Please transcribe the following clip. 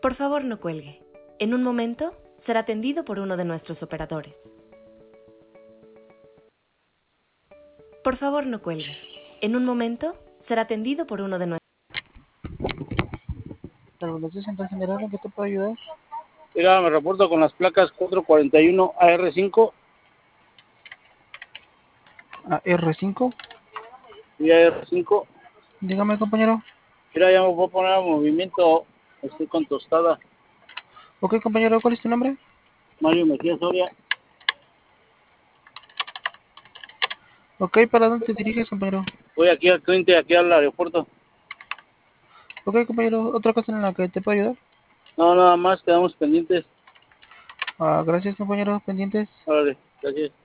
Por favor, no cuelgue. En un momento será atendido por uno de nuestros operadores. Por favor, no cuelgue. En un momento será atendido por uno de nuestros... Regulación Central General, ¿en qué te puedo ayudar? Mira, me reporto con las placas 441 AR5 R5. y AR5. Dígame, compañero. Mira, ya me voy a poner a movimiento. Estoy con tostada. Ok, compañero, ¿cuál es tu nombre? Mario Mejía Soria. Ok, ¿para dónde te diriges, compañero? Voy aquí al cliente, aquí al aeropuerto. Ok, compañero, ¿otra cosa en la que te puedo ayudar? No, nada más, quedamos pendientes. Gracias, compañero, pendientes. Órale, gracias.